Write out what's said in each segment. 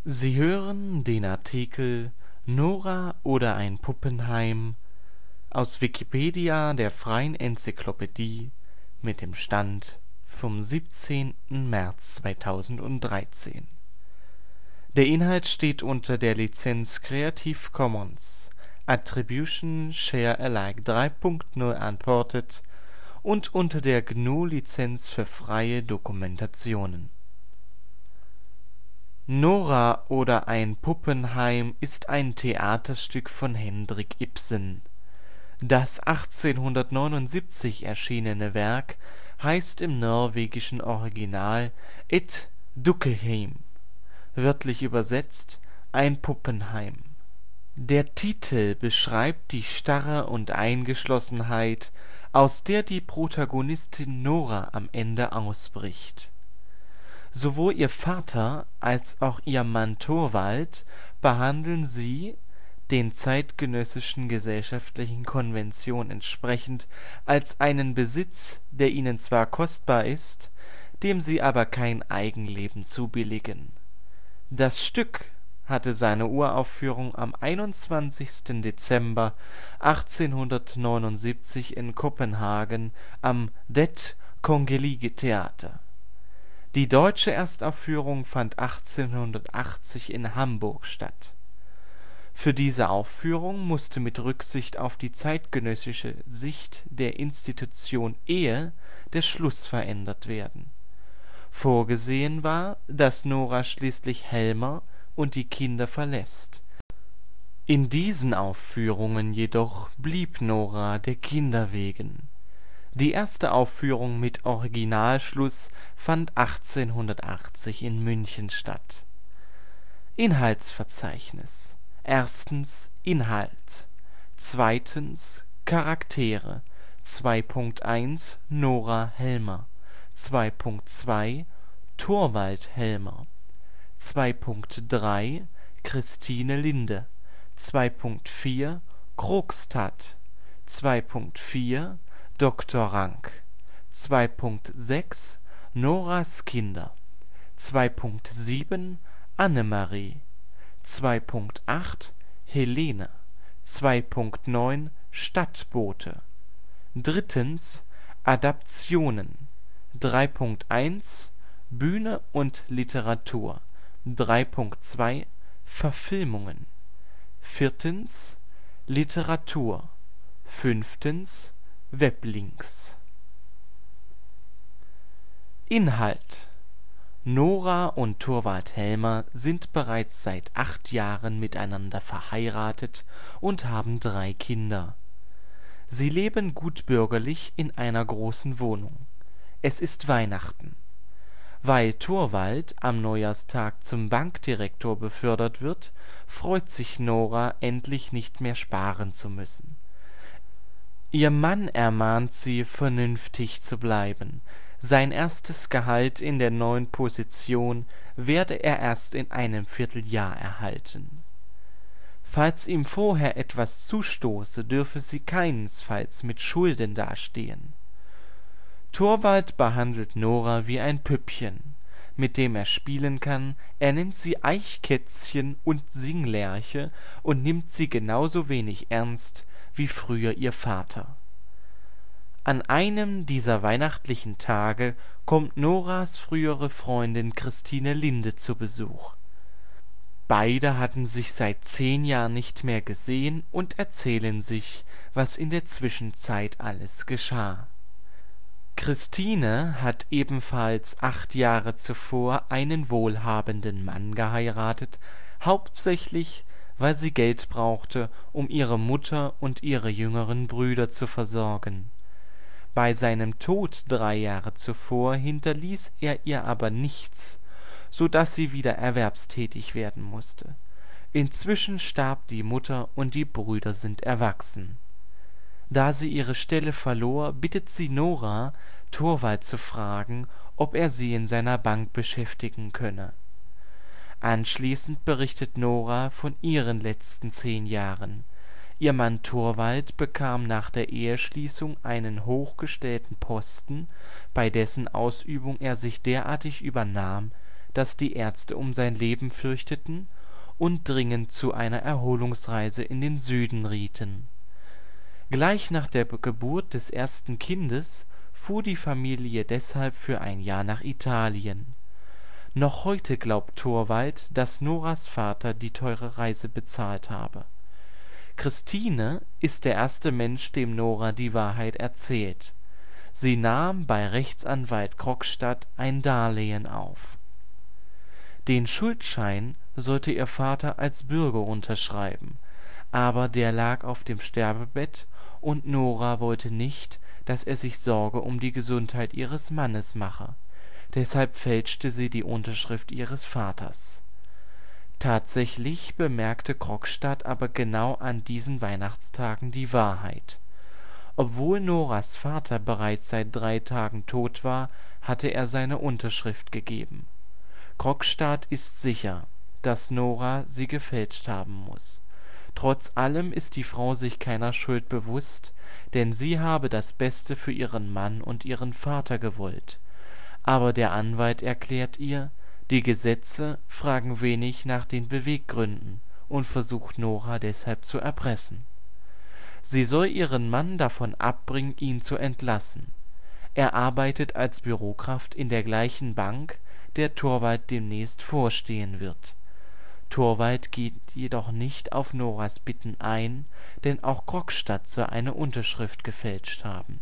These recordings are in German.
Sie hören den Artikel Nora oder ein Puppenheim, aus Wikipedia, der freien Enzyklopädie. Mit dem Stand vom Der Inhalt steht unter der Lizenz Creative Commons Attribution Share Alike 3 Punkt 0 Unported und unter der GNU Lizenz für freie Dokumentation. Nora oder ein Puppenheim ist ein Theaterstück von Henrik Ibsen. Das 1879 erschienene Werk heißt im norwegischen Original Et Dukkeheim, wörtlich übersetzt ein Puppenheim. Der Titel beschreibt die Starre und Eingeschlossenheit, aus der die Protagonistin Nora am Ende ausbricht. Sowohl ihr Vater als auch ihr Mann Torvald behandeln sie, den zeitgenössischen gesellschaftlichen Konventionen entsprechend, als einen Besitz, der ihnen zwar kostbar ist, dem sie aber kein Eigenleben zubilligen. Das Stück hatte seine Uraufführung am 21. Dezember 1879 in Kopenhagen am Det Kongelige Theater. Die deutsche Erstaufführung fand 1880 in Hamburg statt. Für diese Aufführung musste mit Rücksicht auf die zeitgenössische Sicht der Institution Ehe der Schluss verändert werden. Vorgesehen war, dass Nora schließlich Helmer und die Kinder verlässt. In diesen Aufführungen jedoch blieb Nora der Kinder wegen. Die erste Aufführung mit Originalschluss fand 1880 in München statt. Inhaltsverzeichnis: Inhalt. Charaktere 2.1 Nora Helmer 2.2 Torvald Helmer 2.3 Christine Linde 2.4 Krogstad 2.4 Dr. Rank 2.6 Noras Kinder 2.7 Annemarie 2.8 Helene 2.9 Stadtbote Adaptionen 3.1 Bühne und Literatur 3.2 Verfilmungen Literatur 5. Inhalt: Nora und Torvald Helmer sind bereits seit 8 Jahren miteinander verheiratet und haben 3 Kinder. Sie leben gutbürgerlich in einer großen Wohnung. Es ist Weihnachten. Weil Torvald am Neujahrstag zum Bankdirektor befördert wird, freut sich Nora, endlich nicht mehr sparen zu müssen. Ihr Mann ermahnt sie, vernünftig zu bleiben. Sein erstes Gehalt in der neuen Position werde er erst in einem Vierteljahr erhalten. Falls ihm vorher etwas zustoße, dürfe sie keinesfalls mit Schulden dastehen. Torvald behandelt Nora wie ein Püppchen, mit dem er spielen kann. Er nennt sie Eichkätzchen und Singlerche und nimmt sie genauso wenig ernst wie früher ihr Vater. An einem dieser weihnachtlichen Tage kommt Noras frühere Freundin Christine Linde zu Besuch. Beide hatten sich seit 10 Jahren nicht mehr gesehen und erzählen sich, was in der Zwischenzeit alles geschah. Christine hat ebenfalls 8 Jahre zuvor einen wohlhabenden Mann geheiratet, hauptsächlich weil sie Geld brauchte, um ihre Mutter und ihre jüngeren Brüder zu versorgen. Bei seinem Tod 3 Jahre zuvor hinterließ er ihr aber nichts, so dass sie wieder erwerbstätig werden musste. Inzwischen starb die Mutter und die Brüder sind erwachsen. Da sie ihre Stelle verlor, bittet sie Nora, Torvald zu fragen, ob er sie in seiner Bank beschäftigen könne. Anschließend berichtet Nora von ihren letzten 10 Jahren. Ihr Mann Torvald bekam nach der Eheschließung einen hochgestellten Posten, bei dessen Ausübung er sich derartig übernahm, dass die Ärzte um sein Leben fürchteten und dringend zu einer Erholungsreise in den Süden rieten. Gleich nach der Geburt des ersten Kindes fuhr die Familie deshalb für ein Jahr nach Italien. Noch heute glaubt Torvald, dass Noras Vater die teure Reise bezahlt habe. Christine ist der erste Mensch, dem Nora die Wahrheit erzählt. Sie nahm bei Rechtsanwalt Krogstad ein Darlehen auf. Den Schuldschein sollte ihr Vater als Bürge unterschreiben, aber der lag auf dem Sterbebett und Nora wollte nicht, dass er sich Sorge um die Gesundheit ihres Mannes mache. Deshalb fälschte sie die Unterschrift ihres Vaters. Tatsächlich bemerkte Krogstad aber genau an diesen Weihnachtstagen die Wahrheit. Obwohl Noras Vater bereits seit 3 Tagen tot war, hatte er seine Unterschrift gegeben. Krogstad ist sicher, dass Nora sie gefälscht haben muss. Trotz allem ist die Frau sich keiner Schuld bewusst, denn sie habe das Beste für ihren Mann und ihren Vater gewollt. Aber der Anwalt erklärt ihr, die Gesetze fragen wenig nach den Beweggründen und versucht Nora deshalb zu erpressen. Sie soll ihren Mann davon abbringen, ihn zu entlassen. Er arbeitet als Bürokraft in der gleichen Bank, der Torvald demnächst vorstehen wird. Torvald geht jedoch nicht auf Noras Bitten ein, denn auch Krogstad soll eine Unterschrift gefälscht haben.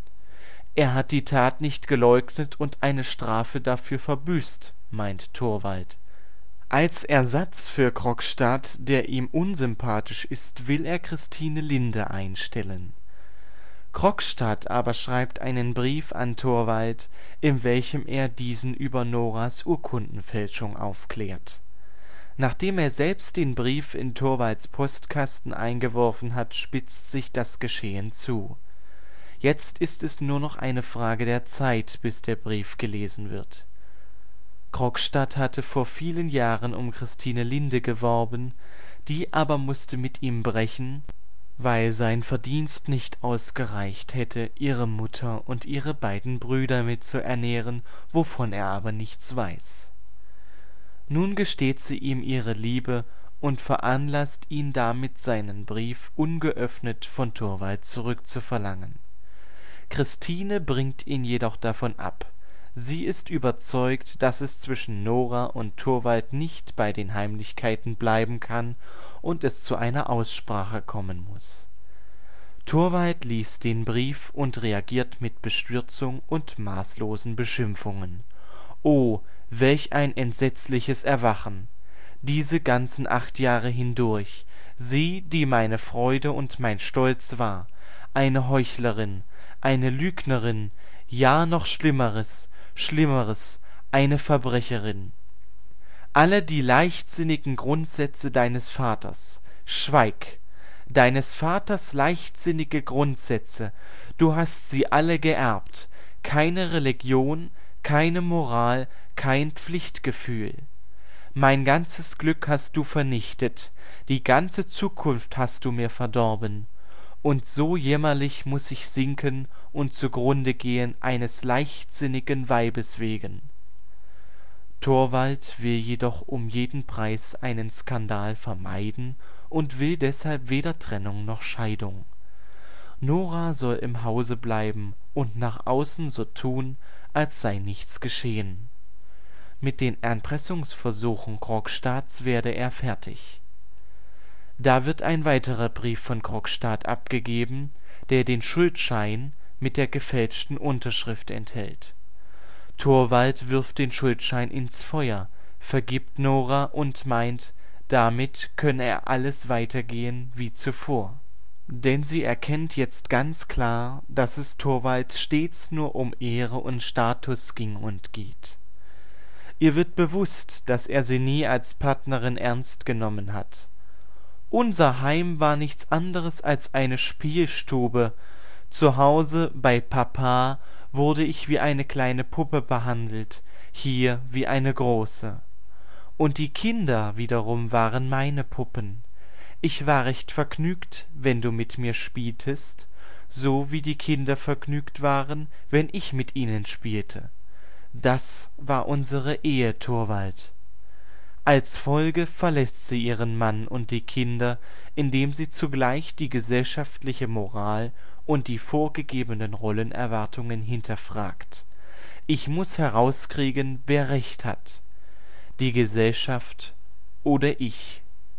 Er hat die Tat nicht geleugnet und eine Strafe dafür verbüßt, meint Torvald. Als Ersatz für Krogstad, der ihm unsympathisch ist, will er Christine Linde einstellen. Krogstad aber schreibt einen Brief an Torvald, in welchem er diesen über Noras Urkundenfälschung aufklärt. Nachdem er selbst den Brief in Torvalds Postkasten eingeworfen hat, spitzt sich das Geschehen zu. Jetzt ist es nur noch eine Frage der Zeit, bis der Brief gelesen wird. Krogstad hatte vor vielen Jahren um Christine Linde geworben, die aber musste mit ihm brechen, weil sein Verdienst nicht ausgereicht hätte, ihre Mutter und ihre beiden Brüder mitzuernähren, wovon er aber nichts weiß. Nun gesteht sie ihm ihre Liebe und veranlasst ihn damit, seinen Brief ungeöffnet von Torvald zurückzuverlangen. Christine bringt ihn jedoch davon ab. Sie ist überzeugt, dass es zwischen Nora und Torvald nicht bei den Heimlichkeiten bleiben kann und es zu einer Aussprache kommen muss. Torvald liest den Brief und reagiert mit Bestürzung und maßlosen Beschimpfungen. Oh, welch ein entsetzliches Erwachen! Diese ganzen 8 Jahre hindurch, sie, die meine Freude und mein Stolz war, eine Heuchlerin, eine Lügnerin, ja noch Schlimmeres, eine Verbrecherin. Alle die leichtsinnigen Grundsätze deines Vaters, schweig! Deines Vaters leichtsinnige Grundsätze, du hast sie alle geerbt, keine Religion, keine Moral, kein Pflichtgefühl. Mein ganzes Glück hast du vernichtet, die ganze Zukunft hast du mir verdorben. Und so jämmerlich muß ich sinken und zugrunde gehen eines leichtsinnigen Weibes wegen. Torvald will jedoch um jeden Preis einen Skandal vermeiden und will deshalb weder Trennung noch Scheidung. Nora soll im Hause bleiben und nach außen so tun, als sei nichts geschehen. Mit den Erpressungsversuchen Krogstads werde er fertig. Da wird ein weiterer Brief von Krogstad abgegeben, der den Schuldschein mit der gefälschten Unterschrift enthält. Torvald wirft den Schuldschein ins Feuer, vergibt Nora und meint, damit könne er alles weitergehen wie zuvor. Denn sie erkennt jetzt ganz klar, dass es Torvald stets nur um Ehre und Status ging und geht. Ihr wird bewusst, dass er sie nie als Partnerin ernst genommen hat. Unser Heim war nichts anderes als eine Spielstube. Zu Hause bei Papa wurde ich wie eine kleine Puppe behandelt, hier wie eine große. Und die Kinder wiederum waren meine Puppen. Ich war recht vergnügt, wenn du mit mir spieltest, so wie die Kinder vergnügt waren, wenn ich mit ihnen spielte. Das war unsere Ehe, Torvald. Als Folge verlässt sie ihren Mann und die Kinder, indem sie zugleich die gesellschaftliche Moral und die vorgegebenen Rollenerwartungen hinterfragt. Ich muss herauskriegen, wer recht hat: die Gesellschaft oder ich.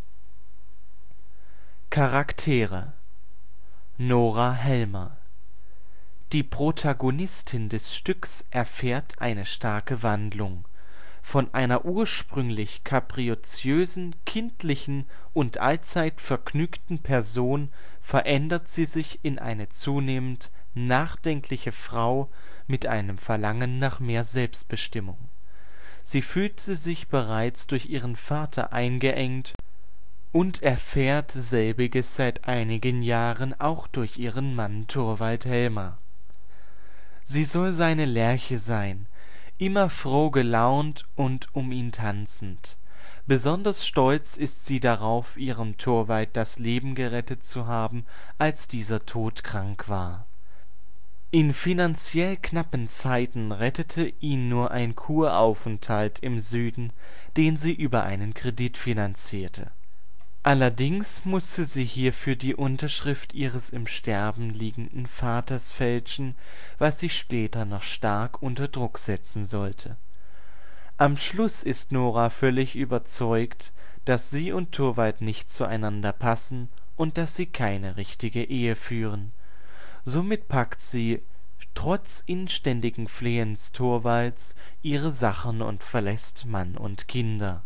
Charaktere: Nora Helmer. Die Protagonistin des Stücks erfährt eine starke Wandlung. Von einer ursprünglich kapriziösen, kindlichen und allzeit vergnügten Person verändert sie sich in eine zunehmend nachdenkliche Frau mit einem Verlangen nach mehr Selbstbestimmung. Sie fühlte sich bereits durch ihren Vater eingeengt und erfährt selbiges seit einigen Jahren auch durch ihren Mann Torvald Helmer. Sie soll seine Lerche sein, immer froh gelaunt und um ihn tanzend. Besonders stolz ist sie darauf, ihrem Torvald das Leben gerettet zu haben, als dieser todkrank war. In finanziell knappen Zeiten rettete ihn nur ein Kuraufenthalt im Süden, den sie über einen Kredit finanzierte. Allerdings musste sie hierfür die Unterschrift ihres im Sterben liegenden Vaters fälschen, was sie später noch stark unter Druck setzen sollte. Am Schluss ist Nora völlig überzeugt, dass sie und Torvald nicht zueinander passen und dass sie keine richtige Ehe führen. Somit packt sie, trotz inständigen Flehens Torvalds, ihre Sachen und verlässt Mann und Kinder.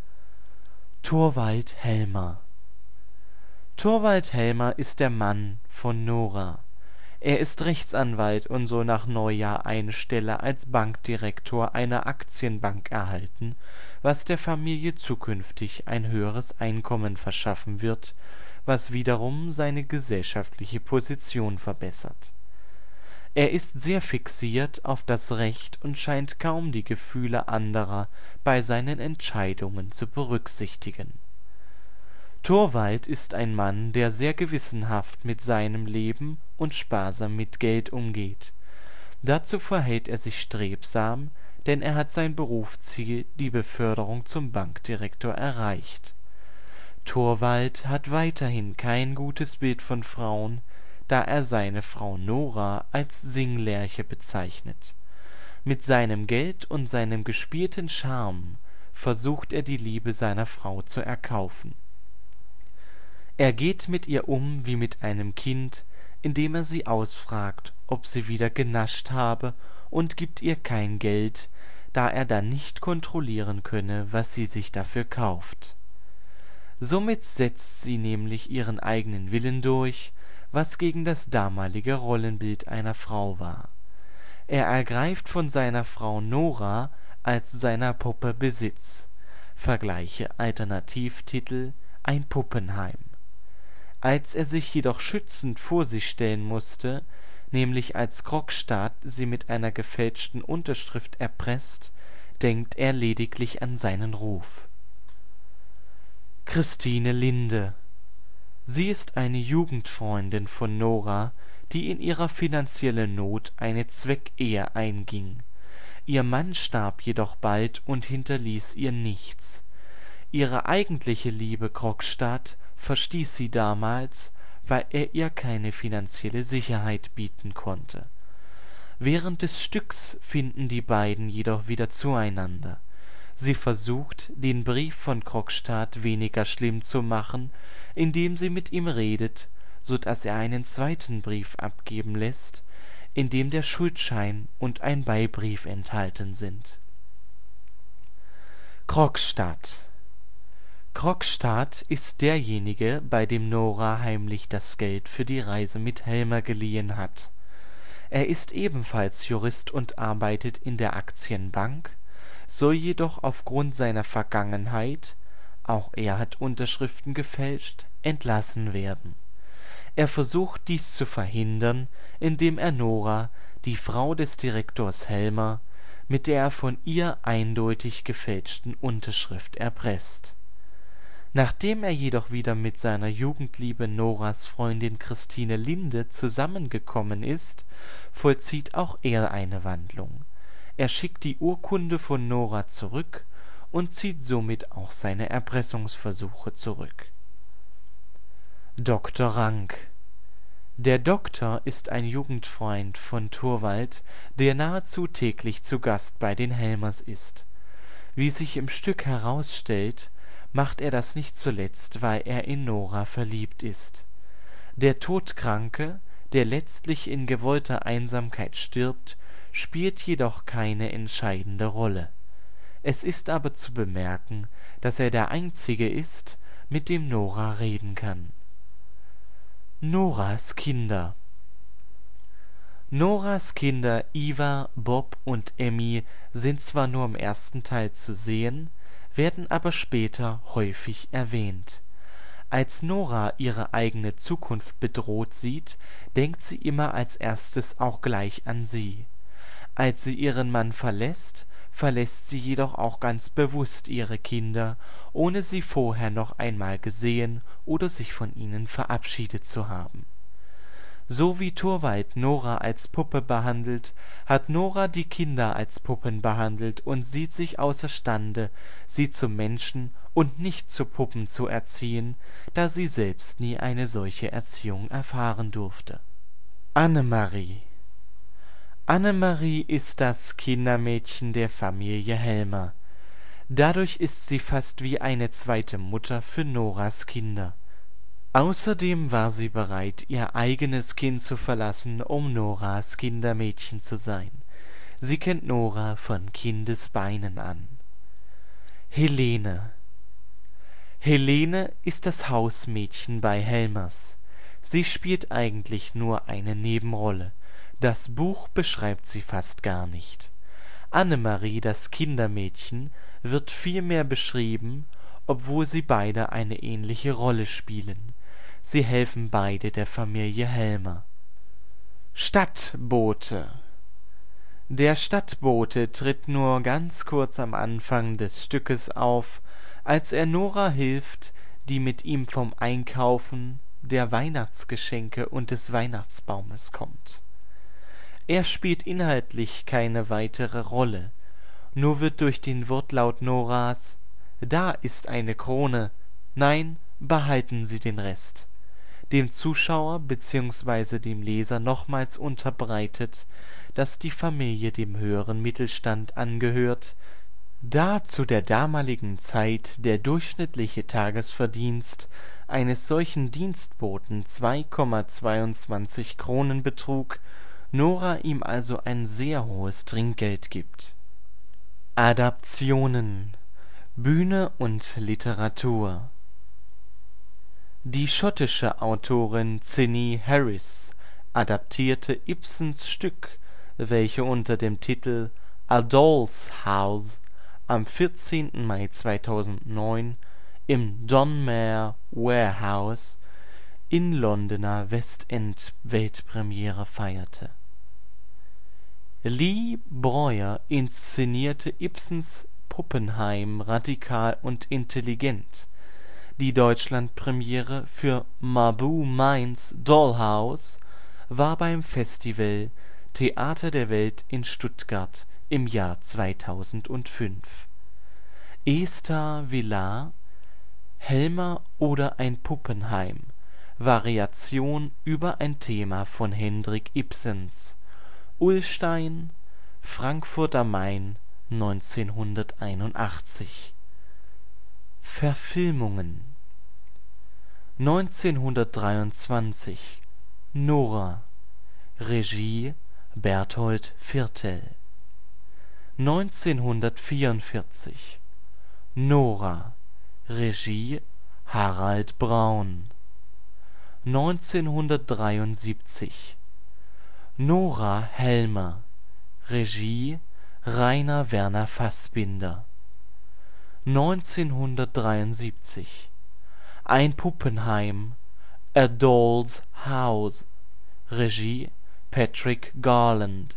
Torvald Helmer. Torvald Helmer ist der Mann von Nora. Er ist Rechtsanwalt und soll nach Neujahr eine Stelle als Bankdirektor einer Aktienbank erhalten, was der Familie zukünftig ein höheres Einkommen verschaffen wird, was wiederum seine gesellschaftliche Position verbessert. Er ist sehr fixiert auf das Recht und scheint kaum die Gefühle anderer bei seinen Entscheidungen zu berücksichtigen. Torvald ist ein Mann, der sehr gewissenhaft mit seinem Leben und sparsam mit Geld umgeht. Dazu verhält er sich strebsam, denn er hat sein Berufsziel, die Beförderung zum Bankdirektor, erreicht. Torvald hat weiterhin kein gutes Bild von Frauen, da er seine Frau Nora als Singlerche bezeichnet. Mit seinem Geld und seinem gespielten Charme versucht er die Liebe seiner Frau zu erkaufen. Er geht mit ihr um wie mit einem Kind, indem er sie ausfragt, ob sie wieder genascht habe, und gibt ihr kein Geld, da er dann nicht kontrollieren könne, was sie sich dafür kauft. Somit setzt sie nämlich ihren eigenen Willen durch, was gegen das damalige Rollenbild einer Frau war. Er ergreift von seiner Frau Nora als seiner Puppe Besitz. Vergleiche Alternativtitel: Ein Puppenheim. Als er sich jedoch schützend vor sie stellen musste, nämlich als Krogstad sie mit einer gefälschten Unterschrift erpresst, denkt er lediglich an seinen Ruf. Christine Linde. Sie ist eine Jugendfreundin von Nora, die in ihrer finanziellen Not eine Zweckehe einging. Ihr Mann starb jedoch bald und hinterließ ihr nichts. Ihre eigentliche Liebe Krogstad verstieß sie damals, weil er ihr keine finanzielle Sicherheit bieten konnte. Während des Stücks finden die beiden jedoch wieder zueinander. Sie versucht, den Brief von Krogstad weniger schlimm zu machen, indem sie mit ihm redet, so dass er einen zweiten Brief abgeben lässt, in dem der Schuldschein und ein Beibrief enthalten sind. Krogstad. Krogstad ist derjenige, bei dem Nora heimlich das Geld für die Reise mit Helmer geliehen hat. Er ist ebenfalls Jurist und arbeitet in der Aktienbank, soll jedoch aufgrund seiner Vergangenheit, auch er hat Unterschriften gefälscht, entlassen werden. Er versucht dies zu verhindern, indem er Nora, die Frau des Direktors Helmer, mit der er von ihr eindeutig gefälschten Unterschrift erpresst. Nachdem er jedoch wieder mit seiner Jugendliebe Noras Freundin Christine Linde zusammengekommen ist, vollzieht auch er eine Wandlung. Er schickt die Urkunde von Nora zurück und zieht somit auch seine Erpressungsversuche zurück. Dr. Rank. Der Doktor ist ein Jugendfreund von Torvald, der nahezu täglich zu Gast bei den Helmers ist. Wie sich im Stück herausstellt, macht er das nicht zuletzt, weil er in Nora verliebt ist. Der Todkranke, der letztlich in gewollter Einsamkeit stirbt, spielt jedoch keine entscheidende Rolle. Es ist aber zu bemerken, dass er der Einzige ist, mit dem Nora reden kann. Noras Kinder. Noras Kinder Ivar, Bob und Emmy sind zwar nur im ersten Teil zu sehen, werden aber später häufig erwähnt. Als Nora ihre eigene Zukunft bedroht sieht, denkt sie immer als erstes auch gleich an sie. Als sie ihren Mann verlässt sie jedoch auch ganz bewusst ihre Kinder, ohne sie vorher noch einmal gesehen oder sich von ihnen verabschiedet zu haben. So wie Torvald Nora als Puppe behandelt, hat Nora die Kinder als Puppen behandelt und sieht sich außerstande, sie zu Menschen und nicht zu Puppen zu erziehen, da sie selbst nie eine solche Erziehung erfahren durfte. Annemarie. Annemarie ist das Kindermädchen der Familie Helmer. Dadurch ist sie fast wie eine zweite Mutter für Noras Kinder. Außerdem war sie bereit, ihr eigenes Kind zu verlassen, um Noras Kindermädchen zu sein. Sie kennt Nora von Kindesbeinen an. Helene. Helene ist das Hausmädchen bei Helmers. Sie spielt eigentlich nur eine Nebenrolle. Das Buch beschreibt sie fast gar nicht. Annemarie, das Kindermädchen, wird vielmehr beschrieben, obwohl sie beide eine ähnliche Rolle spielen. Sie helfen beide der Familie Helmer. Stadtbote. Der Stadtbote tritt nur ganz kurz am Anfang des Stückes auf, als er Nora hilft, die mit ihm vom Einkaufen der Weihnachtsgeschenke und des Weihnachtsbaumes kommt. Er spielt inhaltlich keine weitere Rolle, nur wird durch den Wortlaut Noras »Da ist eine Krone, nein, behalten Sie den Rest« dem Zuschauer bzw. dem Leser nochmals unterbreitet, dass die Familie dem höheren Mittelstand angehört, da zu der damaligen Zeit der durchschnittliche Tagesverdienst eines solchen Dienstboten 2,22 Kronen betrug, Nora ihm also ein sehr hohes Trinkgeld gibt. Adaptionen, Bühne und Literatur. Die schottische Autorin Zinnie Harris adaptierte Ibsens Stück, welche unter dem Titel A Doll's House am 14. Mai 2009 im Donmar Warehouse in Londoner West End Weltpremiere feierte. Lee Breuer inszenierte Ibsens Puppenheim radikal und intelligent. Die Deutschlandpremiere für Mabou Mines Dollhouse war beim Festival Theater der Welt in Stuttgart im Jahr 2005. Esther Vilar, Helmer oder ein Puppenheim, Variation über ein Thema von Henrik Ibsens, Ullstein, Frankfurt am Main 1981. Verfilmungen 1923 Nora, Regie Berthold Viertel. 1944 Nora, Regie Harald Braun. 1973 Nora Helmer, Regie Rainer Werner Fassbinder. 1973 Ein Puppenheim, A Doll's House, Regie Patrick Garland.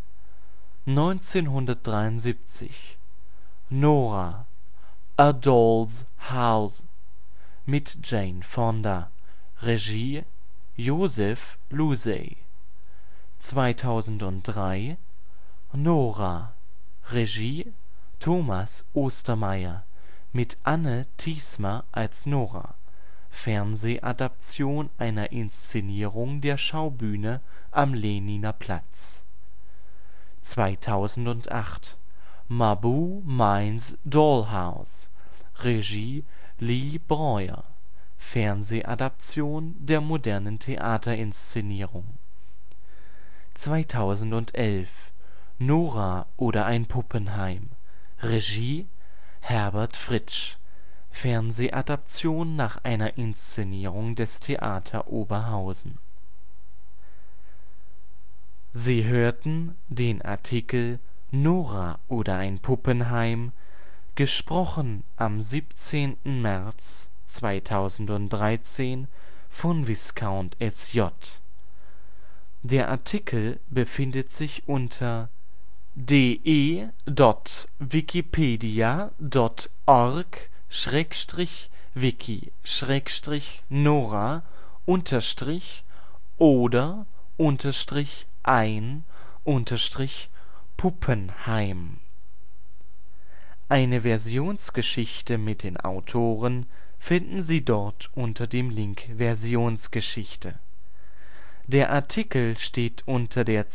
1973 Nora, A Doll's House mit Jane Fonda, Regie Joseph Losey. 2003 Nora, Regie Thomas Ostermeier mit Anne Thiesmer als Nora. Fernsehadaption einer Inszenierung der Schaubühne am Lehniner Platz. 2008 Mabou Mines Dollhouse. Regie Lee Breuer. Fernsehadaption der modernen Theaterinszenierung. 2011 Nora oder ein Puppenheim. Regie Herbert Fritsch. Fernsehadaption nach einer Inszenierung des Theater Oberhausen. Sie hörten den Artikel Nora oder ein Puppenheim, gesprochen am 17. März 2013 von Viscount S.J. Der Artikel befindet sich unter de.wiki.org/wiki/nora-ein-puppenheim. Eine Versionsgeschichte mit den Autoren finden Sie dort unter dem Link Versionsgeschichte. Der Artikel steht unter der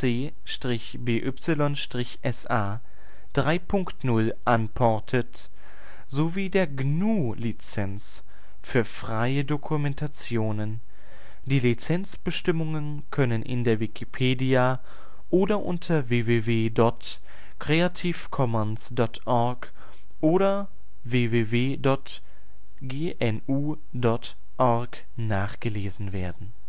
CC-BY-SA 3.0 Unported sowie der GNU-Lizenz für freie Dokumentationen. Die Lizenzbestimmungen können in der Wikipedia oder unter www.creativecommons.org oder www.gnu.org nachgelesen werden